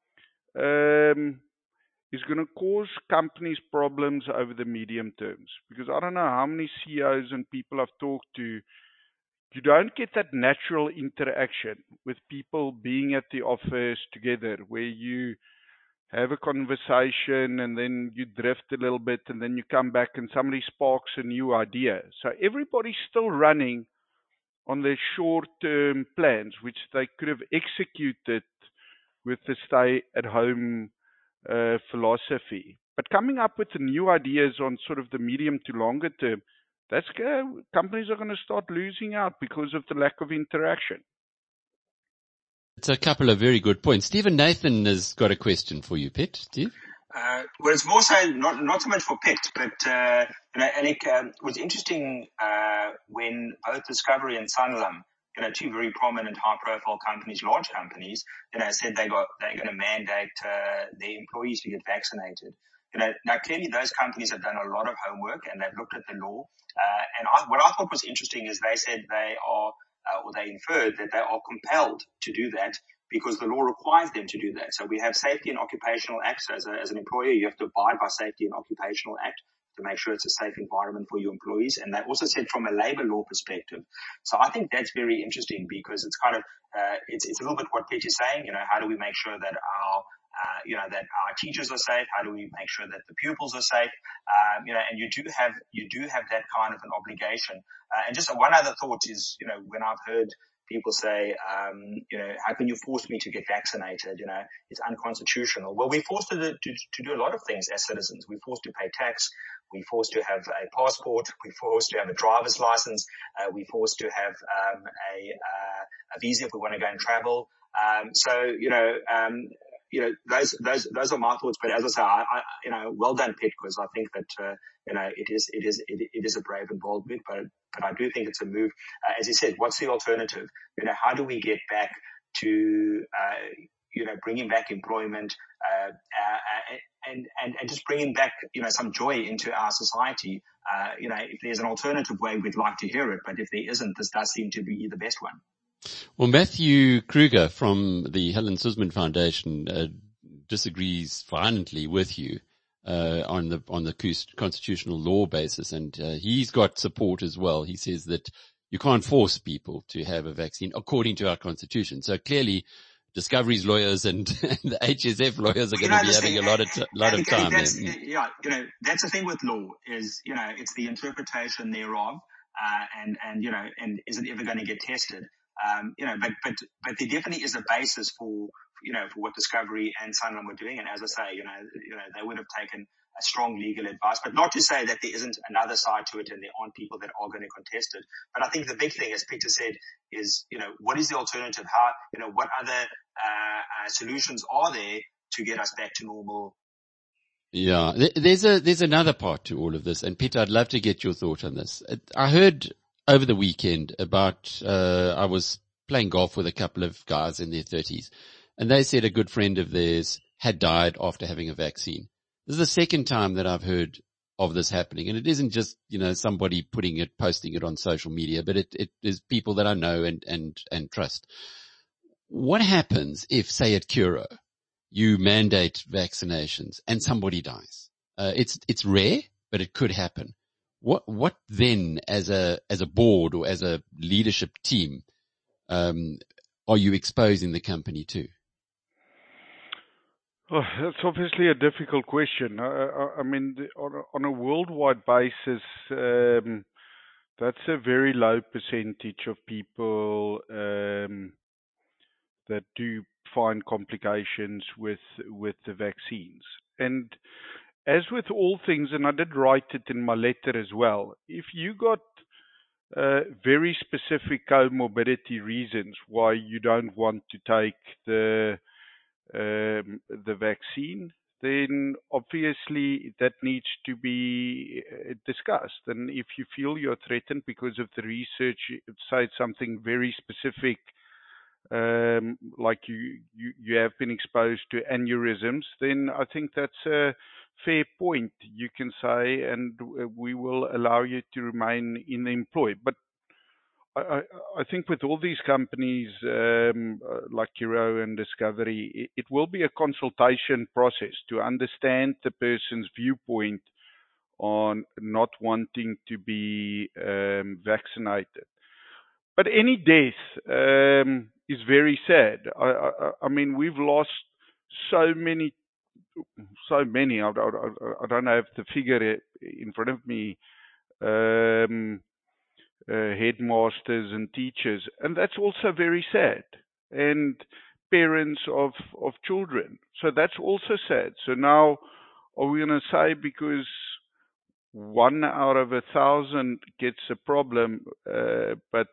um, is going to cause companies problems over the medium terms. Because I don't know how many C E Os and people I've talked to, you don't get that natural interaction with people being at the office together where you have a conversation and then you drift a little bit and then you come back and somebody sparks a new idea. So everybody's still running on their short-term plans, which they could have executed with the stay-at-home uh, philosophy. But coming up with the new ideas on sort of the medium to longer term, that's uh, companies are going to start losing out because of the lack of interaction. It's a couple of very good points. Stephen Nathan has got a question for you, Piet. Steve? Uh, well, it's more so not not so much for Piet, but uh, you know, and it um, was interesting uh, when both Discovery and Sanlam, you know, two very prominent, high-profile companies, large companies, you know, said they got they're going to mandate uh, their employees to get vaccinated. You know, now clearly those companies have done a lot of homework and they've looked at the law. Uh, and I, what I thought was interesting is they said they are, uh, or they inferred that they are compelled to do that, because the law requires them to do that. So we have Safety and Occupational Act. So as, a, as an employer, you have to abide by Safety and Occupational Act to make sure it's a safe environment for your employees. And they also said from a labor law perspective. So I think that's very interesting, because it's kind of, uh, it's, it's a little bit what Piet is saying. You know, how do we make sure that our, uh, you know, that our teachers are safe? How do we make sure that the pupils are safe? Um, you know, and you do have, you do have that kind of an obligation. Uh, and just one other thought is, you know, when I've heard people say, um, you know, how can you force me to get vaccinated? You know, it's unconstitutional. Well, we're forced to do, to, to do a lot of things as citizens. We're forced to pay tax. We're forced to have a passport. We're forced to have a driver's license. Uh, we're forced to have um, a, uh, a visa if we want to go and travel. Um, so, you know, um, you know, those, those, those are my thoughts. But as I say, I, I you know, well done, Piet, because I think that, uh, you know, it is, it is, it, it is a brave and bold move, but, but I do think it's a move. Uh, as you said, what's the alternative? You know, how do we get back to, uh, you know, bringing back employment, uh, uh, and, and, and just bringing back, you know, some joy into our society. Uh, you know, if there's an alternative way, we'd like to hear it, but if there isn't, this does seem to be the best one. Well, Matthew Kruger from the Helen Suzman Foundation uh, disagrees violently with you uh, on the on the constitutional law basis, and uh, he's got support as well. He says that you can't force people to have a vaccine according to our constitution. So clearly, Discovery's lawyers and, and the H S F lawyers are going to be having a lot of t- lot of time. That's, yeah, you know, that's the thing with law is, you know, it's the interpretation thereof, uh, and and you know, and is it ever going to get tested? Um, you know, but, but, but there definitely is a basis for, you know, for what Discovery and Sanlam were doing. And as I say, you know, you know, they would have taken a strong legal advice, but not to say that there isn't another side to it and there aren't people that are going to contest it. But I think the big thing, as Peter said, is, you know, what is the alternative? How, you know, what other, uh, uh solutions are there to get us back to normal? Yeah, there's a, there's another part to all of this. And Peter, I'd love to get your thought on this. I heard over the weekend about, uh, I was playing golf with a couple of guys in their thirties, and they said a good friend of theirs had died after having a vaccine. This is the second time that I've heard of this happening. And it isn't just, you know, somebody putting it, posting it on social media, but it, it is people that I know and, and, and trust. What happens if, say at Curo, you mandate vaccinations and somebody dies? Uh, it's, it's rare, but it could happen. What, what then as a, as a board or as a leadership team, um, are you exposing the company to? Oh, that's obviously a difficult question. I, I, I mean, the, on, a, on a worldwide basis, um, that's a very low percentage of people um, that do find complications with with the vaccines. And as with all things, and I did write it in my letter as well, if you got uh, very specific comorbidity reasons why you don't want to take the um, the vaccine, then obviously that needs to be uh, discussed. And if you feel you're threatened because of the research, say it's something very specific, um, like you, you, you have been exposed to aneurysms, then I think that's a fair point you can say, and we will allow you to remain in the employ. But I, I think with all these companies um, like Curo and Discovery, it, it will be a consultation process to understand the person's viewpoint on not wanting to be um, vaccinated. But any death um, is very sad. I, I, I mean, we've lost so many, so many. I, I, I don't have the figure in front of me. Um, Uh, headmasters and teachers, and that's also very sad, and parents of of children, so that's also sad. So now are we going to say because one out of a thousand gets a problem, uh, but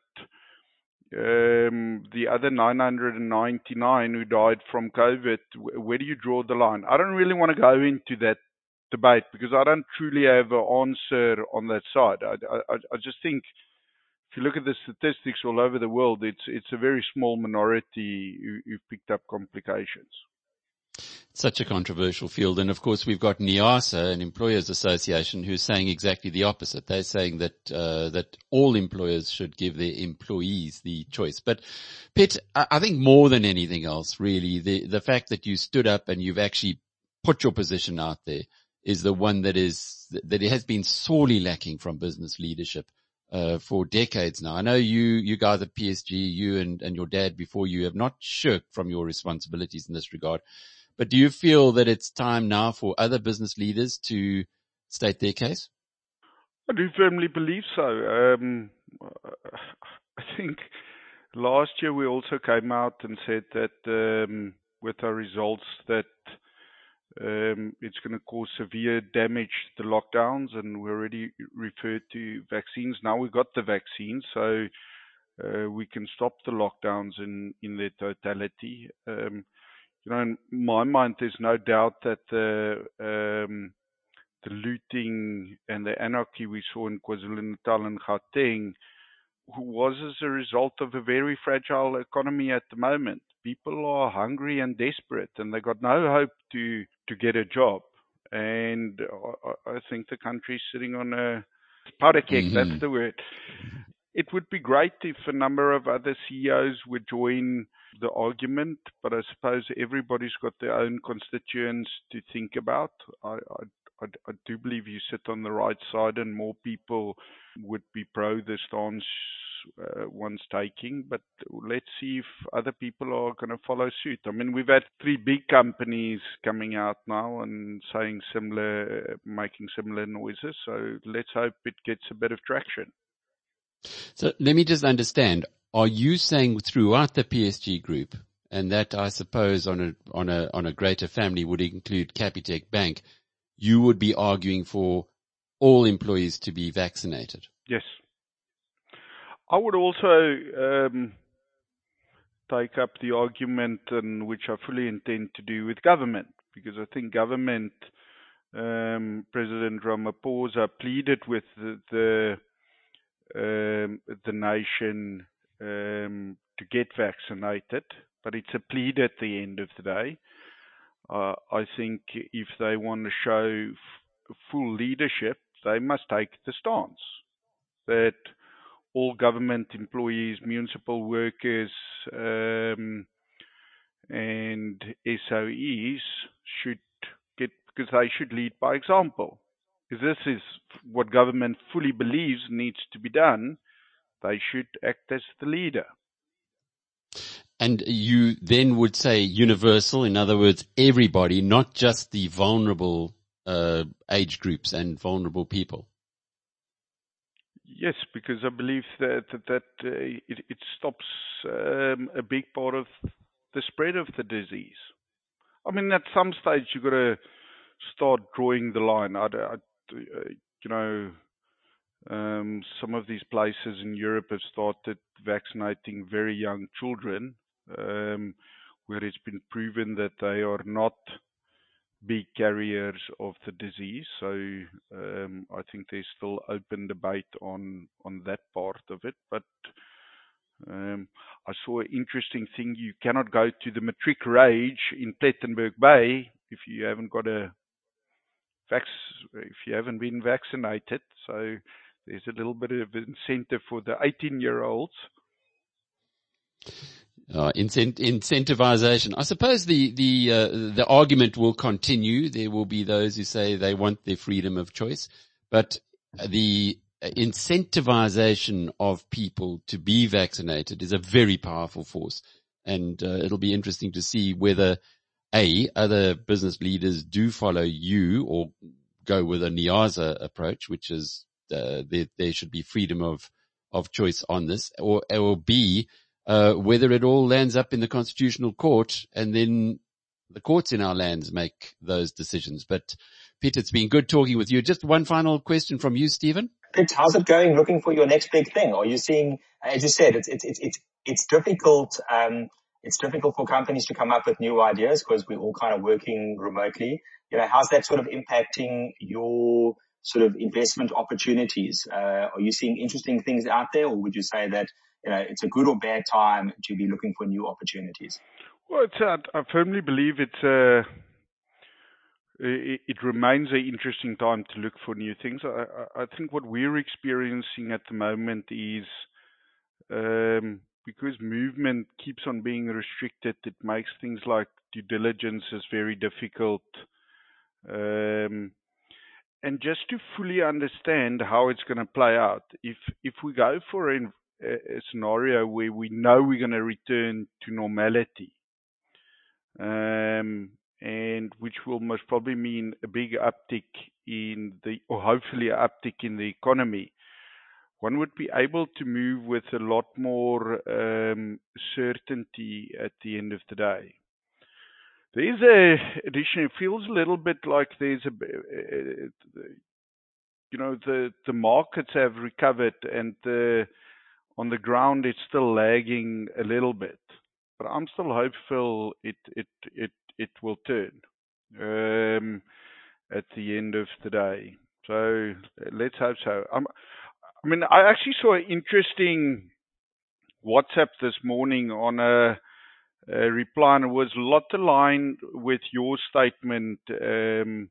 um, the other nine hundred ninety-nine who died from COVID, where do you draw the line? I don't really want to go into that debate because I don't truly have an answer on that side. I, I, I just think if you look at the statistics all over the world, it's it's a very small minority who, who've picked up complications. Such a controversial field. And of course, we've got NIASA, an employers association, who's saying exactly the opposite. They're saying that, uh, that all employers should give their employees the choice. But Piet, I think more than anything else, really, the, the fact that you stood up and you've actually put your position out there is the one that is, that it has been sorely lacking from business leadership. Uh, for decades now. I know you, you guys at P S G, you and, and your dad before you have not shirked from your responsibilities in this regard. But do you feel that it's time now for other business leaders to state their case? I do firmly believe so. Um, I think last year we also came out and said that um, with our results that Um, it's going to cause severe damage to the lockdowns, and we already referred to vaccines. Now we got the vaccine, so uh, we can stop the lockdowns in, in their totality. Um, you know, in my mind, there's no doubt that the um, the looting and the anarchy we saw in KwaZulu-Natal and Gauteng was as a result of a very fragile economy at the moment. People are hungry and desperate, and they got no hope to, to get a job. And I, I think the country's sitting on a powder keg, mm-hmm. That's the word. It would be great if a number of other C E Os would join the argument, but I suppose everybody's got their own constituents to think about. I, I, I, I do believe you sit on the right side, and more people would be pro the stance Uh, one's taking, but let's see if other people are going to follow suit. I mean, we've had three big companies coming out now and saying similar, making similar noises, so let's hope it gets a bit of traction. So let me just understand, are you saying throughout the P S G group, and that I suppose on a, on a, on a greater family would include Capitec Bank, you would be arguing for all employees to be vaccinated? Yes. I would also um, take up the argument, and which I fully intend to do with government, because I think government, um, President Ramaphosa pleaded with the the, um, the nation um, to get vaccinated, but it's a plead at the end of the day. Uh, I think if they want to show full leadership, they must take the stance that all government employees, municipal workers, um, and S O Es should get, because they should lead by example. If this is what government fully believes needs to be done, they should act as the leader. And you then would say universal, in other words, everybody, not just the vulnerable uh, age groups and vulnerable people. Yes, because I believe that that, that uh, it, it stops um, a big part of the spread of the disease. I mean, at some stage you've got to start drawing the line. I, I, you know, um, some of these places in Europe have started vaccinating very young children, um, where it's been proven that they are not big carriers of the disease. So um, I think there's still open debate on on that part of it. But um, I saw an interesting thing. You cannot go to the Matric Rage in Plettenberg Bay if you haven't got a vac if you haven't been vaccinated. So there's a little bit of incentive for the eighteen-year-olds. Uh, incent- incentivization. I suppose the the uh, the argument will continue. There will be those who say they want their freedom of choice, but the incentivization of people to be vaccinated is a very powerful force, and uh, it'll be interesting to see whether a other business leaders do follow you or go with a NIASA approach, which is uh, there, there should be freedom of of choice on this, or or b Uh, whether it all lands up in the Constitutional Court and then the courts in our lands make those decisions. But Peter, it's been good talking with you. Just one final question from you, Stephen. Pete, how's it going looking for your next big thing? Are you seeing, as you said, it's, it's, it's, it's, it's difficult, um, it's difficult for companies to come up with new ideas because we're all kind of working remotely. You know, how's that sort of impacting your sort of investment opportunities? Uh, are you seeing interesting things out there, or would you say that, you know, it's a good or bad time to be looking for new opportunities? Well, it's, uh, I firmly believe it's uh, it, it remains an interesting time to look for new things. I, I think what we're experiencing at the moment is um, because movement keeps on being restricted, it makes things like due diligence is very difficult. Um, and just to fully understand how it's going to play out, if if we go for an a scenario where we know we're going to return to normality, um, and which will most probably mean a big uptick in the, or hopefully an uptick in the economy, one would be able to move with a lot more um, certainty at the end of the day. There's a addition, it feels a little bit like there's a, uh, you know, the, the markets have recovered and the on the ground, it's still lagging a little bit, but I'm still hopeful it it it it will turn um, at the end of the day. So let's hope so. I'm, I mean, I actually saw an interesting WhatsApp this morning on a, a reply, and it was a lot aligned with your statement, um,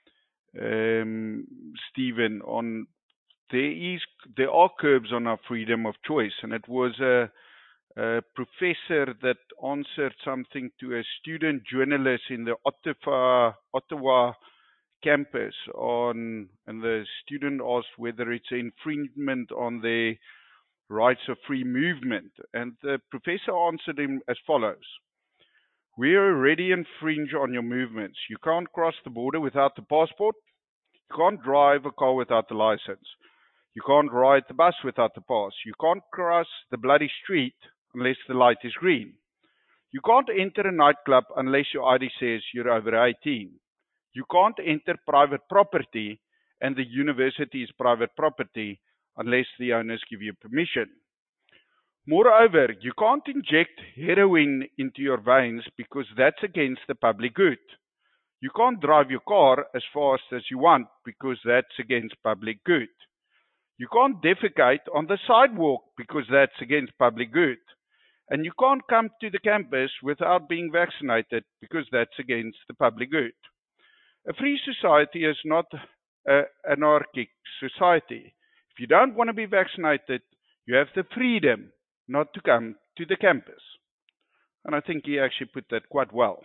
um, Stephen, on. There is, there are curbs on our freedom of choice, and it was a, a professor that answered something to a student journalist in the Ottawa, Ottawa campus on, and the student asked whether it's an infringement on their rights of free movement, and the professor answered him as follows: "We already infringe on your movements. You can't cross the border without the passport. You can't drive a car without the license. You can't ride the bus without the pass. You can't cross the bloody street unless the light is green. You can't enter a nightclub unless your I D says you're over eighteen. You can't enter private property, and the university is private property, unless the owners give you permission. Moreover, you can't inject heroin into your veins because that's against the public good. You can't drive your car as fast as you want because that's against public good. You can't defecate on the sidewalk because that's against public good. And you can't come to the campus without being vaccinated because that's against the public good. A free society is not an anarchic society. If you don't want to be vaccinated, you have the freedom not to come to the campus. And I think he actually put that quite well.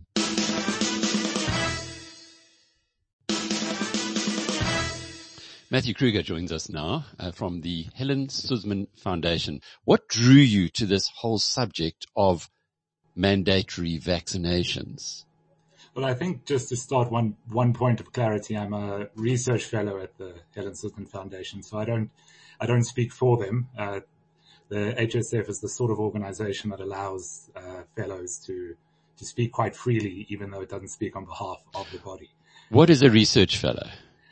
Matthew Kruger joins us now uh, from the Helen Suzman Foundation. What drew you to this whole subject of mandatory vaccinations? Well, I think just to start, one one point of clarity, I'm a research fellow at the Helen Suzman Foundation, so I don't I don't speak for them. Uh, the H S F is the sort of organization that allows uh, fellows to to speak quite freely, even though it doesn't speak on behalf of the body. What is a research fellow?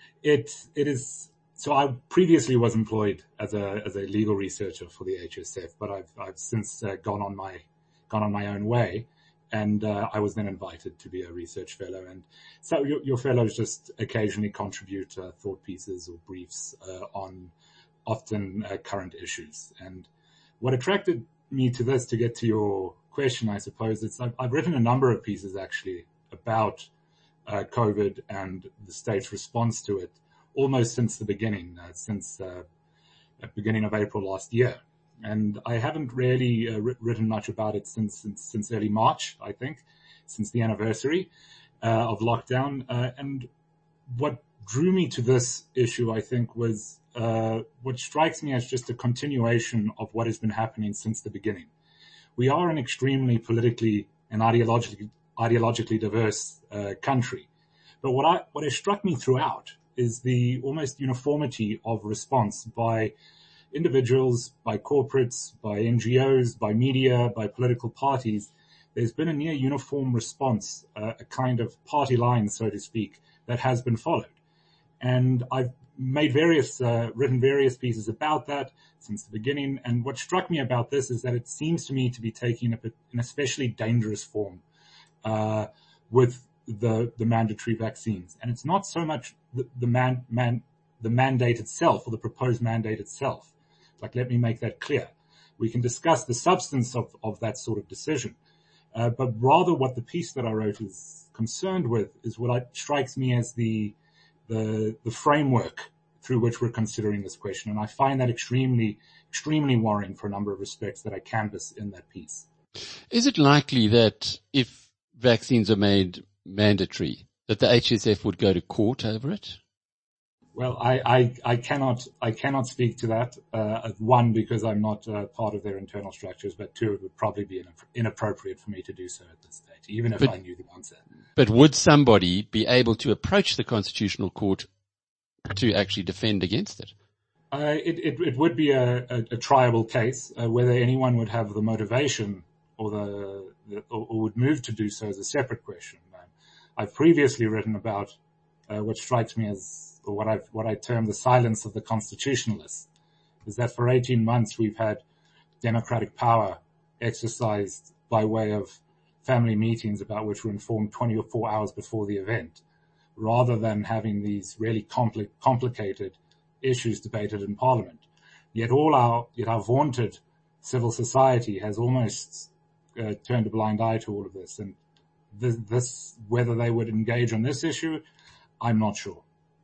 It it is. So I previously was employed as a as a legal researcher for the H S F, but I've I've since uh, gone on my gone on my own way, and uh, I was then invited to be a research fellow. And so your, your fellows just occasionally contribute uh, thought pieces or briefs uh, on often uh, current issues. And what attracted me to this, to get to your question, I suppose, it's I've, I've written a number of pieces actually about uh, COVID and the state's response to it, almost since the beginning, uh, since uh, the beginning of April last year. And I haven't really uh, written much about it since, since, since early March, I think, since the anniversary uh, of lockdown. Uh, and what drew me to this issue, I think, was uh, what strikes me as just a continuation of what has been happening since the beginning. We are an extremely politically and ideologically, ideologically diverse uh, country. But what I, what has struck me throughout is the almost uniformity of response by individuals, by corporates, by N G Os, by media, by political parties. There's been a near uniform response, uh, a kind of party line, so to speak, that has been followed. And I've made various, uh, written various pieces about that since the beginning. And what struck me about this is that it seems to me to be taking a, an especially dangerous form, uh, with the, the mandatory vaccines. And it's not so much the, the man, man, the mandate itself or the proposed mandate itself. Like, let me make that clear. We can discuss the substance of, of that sort of decision. Uh, but rather what the piece that I wrote is concerned with is what I, strikes me as the, the, the framework through which we're considering this question. And I find that extremely, extremely worrying for a number of respects that I canvass in that piece. Is it likely that if vaccines are made mandatory, that the H S F would go to court over it? Well, I, I, I cannot, I cannot speak to that. Uh, one, because I'm not uh, part of their internal structures, but two, it would probably be inappropriate for me to do so at this stage, even if but, I knew the answer. But would somebody be able to approach the Constitutional Court to actually defend against it? Uh, it, it, it would be a, a, a triable case. Uh, whether anyone would have the motivation or the, the or, or would move to do so is a separate question. Um, I've previously written about uh, what strikes me as or what I what I term the silence of the constitutionalists, is that for eighteen months we've had democratic power exercised by way of family meetings about which we're informed twenty-four hours before the event, rather than having these really compli- complicated issues debated in Parliament. Yet all our yet our vaunted civil society has almost uh, turned a blind eye to all of this, and this, this whether they would engage on this issue, I'm not sure.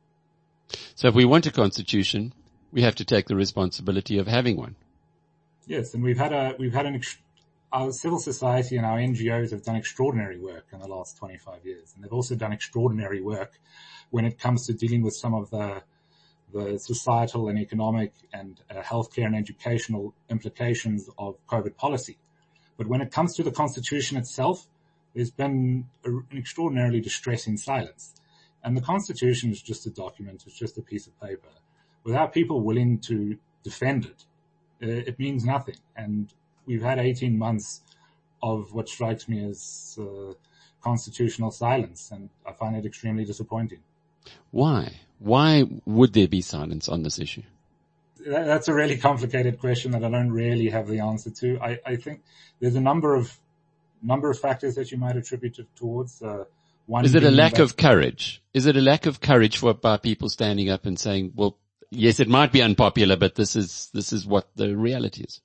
So if we want a constitution, we have to take the responsibility of having one. Yes, and we've had a, we've had an, ex- our civil society and our N G Os have done extraordinary work in the last twenty-five years. And they've also done extraordinary work when it comes to dealing with some of the, the societal and economic and uh, healthcare and educational implications of COVID policy. But when it comes to the Constitution itself, there's been a, an extraordinarily distressing silence. And the Constitution is just a document. It's just a piece of paper. Without people willing to defend it, uh, it means nothing. And we've had eighteen months of what strikes me as uh, constitutional silence, and I find it extremely disappointing. Why? Why would there be silence on this issue? That's a really complicated question that I don't really have the answer to. I, I think there's a number of number of factors that you might attribute it towards. Uh, One Is it a lack of courage? Is it a lack of courage for by people standing up and saying, well, yes, it might be unpopular, but this is, this is what the reality is?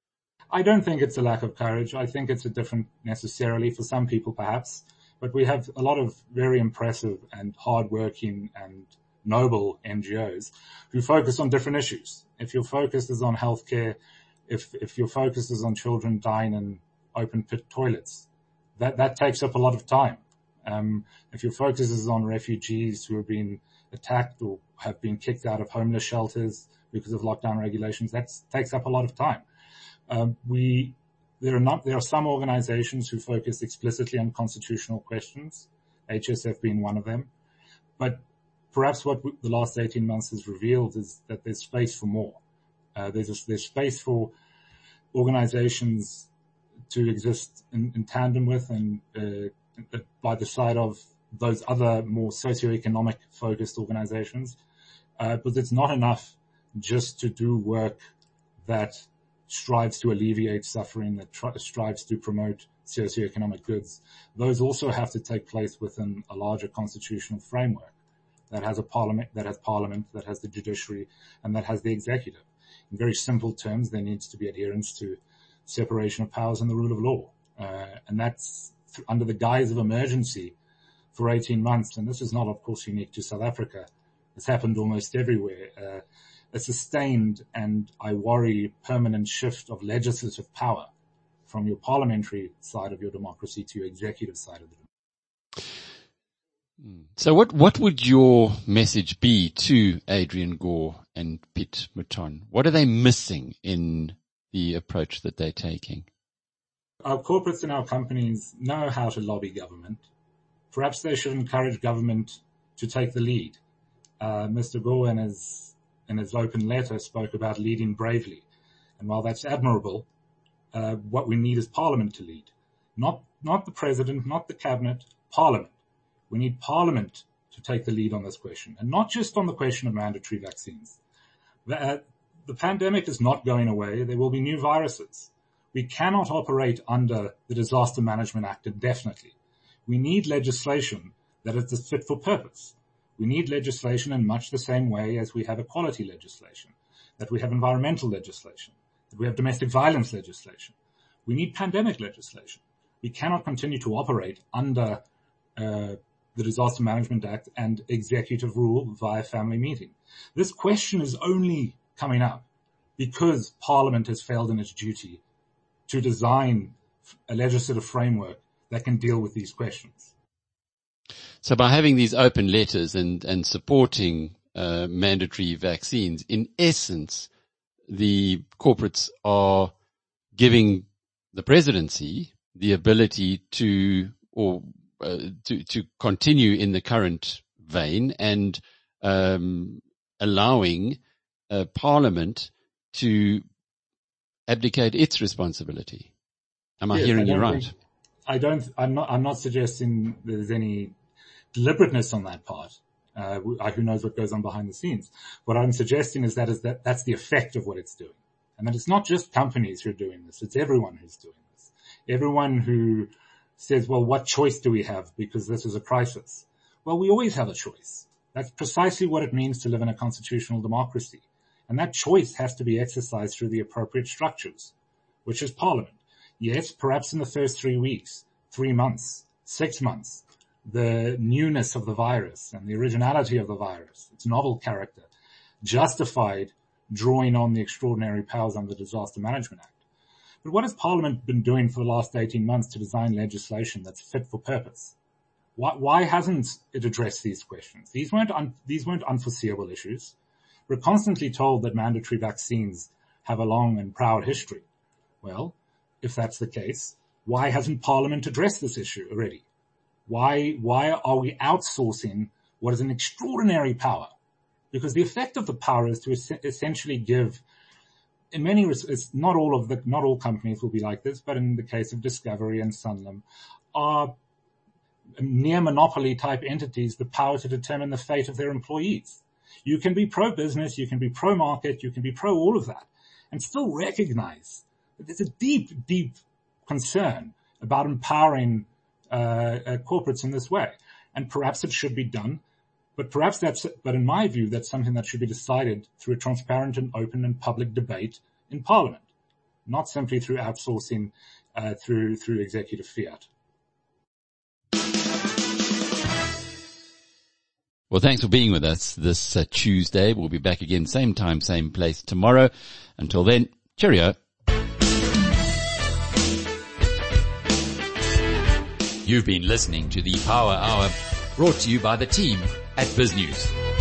I don't think it's a lack of courage. I think it's a different necessarily for some people perhaps, but we have a lot of very impressive and hardworking and noble N G Os who focus on different issues. If your focus is on healthcare, if, if your focus is on children dying in open pit toilets, that, that takes up a lot of time. Um, if your focus is on refugees who have been attacked or have been kicked out of homeless shelters because of lockdown regulations, that takes up a lot of time. Um, we, there are not, there are some organizations who focus explicitly on constitutional questions, H S F being one of them. But perhaps what the last eighteen months has revealed is that there's space for more. Uh, there's, a, there's space for organizations to exist in, in tandem with and, uh, by the side of those other more socioeconomic focused organizations. Uh, but it's not enough just to do work that strives to alleviate suffering, that try, strives to promote socioeconomic goods. Those also have to take place within a larger constitutional framework that has a parliament, that has parliament, that has the judiciary, and that has the executive. In very simple terms, there needs to be adherence to separation of powers and the rule of law. Uh, and that's th- under the guise of emergency for eighteen months. And this is not, of course, unique to South Africa. It's happened almost everywhere. Uh, a sustained and, I worry, permanent shift of legislative power from your parliamentary side of your democracy to your executive side of the democracy. So what, what would your message be to Adrian Gore and Piet Mouton? What are they missing in the approach that they're taking? Our corporates and our companies know how to lobby government. Perhaps they should encourage government to take the lead. Uh, Mister Gore in his, in his open letter spoke about leading bravely. And while that's admirable, uh, what we need is Parliament to lead. Not, not the President, not the Cabinet, Parliament. We need Parliament to take the lead on this question, and not just on the question of mandatory vaccines. The, uh, the pandemic is not going away. There will be new viruses. We cannot operate under the Disaster Management Act indefinitely. We need legislation that is fit for purpose. We need legislation in much the same way as we have equality legislation, that we have environmental legislation, that we have domestic violence legislation. We need pandemic legislation. We cannot continue to operate under uh, the Disaster Management Act and executive rule via family meeting. This question is only coming up because Parliament has failed in its duty to design a legislative framework that can deal with these questions. So by having these open letters and, and supporting uh, mandatory vaccines, in essence, the corporates are giving the presidency the ability to, or Uh, to, to continue in the current vein and um, allowing uh, Parliament to abdicate its responsibility. Am I yes, hearing I you right? Think, I don't. I'm not. I'm not suggesting there's any deliberateness on that part. Uh, who knows what goes on behind the scenes? What I'm suggesting is that is that that's the effect of what it's doing, and that it's not just companies who are doing this. It's everyone who's doing this. Everyone who says, well, what choice do we have because this is a crisis? Well, we always have a choice. That's precisely what it means to live in a constitutional democracy. And that choice has to be exercised through the appropriate structures, which is Parliament. Yes, perhaps in the first three weeks, three months, six months, the newness of the virus and the originality of the virus, its novel character, justified drawing on the extraordinary powers under the Disaster Management Act. But what has Parliament been doing for the last eighteen months to design legislation that's fit for purpose? Why, why hasn't it addressed these questions? These weren't, un, these weren't unforeseeable issues. We're constantly told that mandatory vaccines have a long and proud history. Well, if that's the case, why hasn't Parliament addressed this issue already? Why, why are we outsourcing what is an extraordinary power? Because the effect of the power is to es- essentially give, in many respects, not all of the, not all companies will be like this, but in the case of Discovery and Sanlam, are near monopoly type entities the power to determine the fate of their employees. You can be pro-business, you can be pro-market, you can be pro all of that, and still recognize that there's a deep, deep concern about empowering uh, uh, corporates in this way. And perhaps it should be done, but perhaps that's, but in my view, that's something that should be decided through a transparent and open and public debate in Parliament, not simply through outsourcing uh, through through executive fiat. Well, thanks for being with us this uh, Tuesday. We'll be back again, same time, same place tomorrow. Until then, cheerio. You've been listening to the Power Hour, brought to you by the team at BizNews.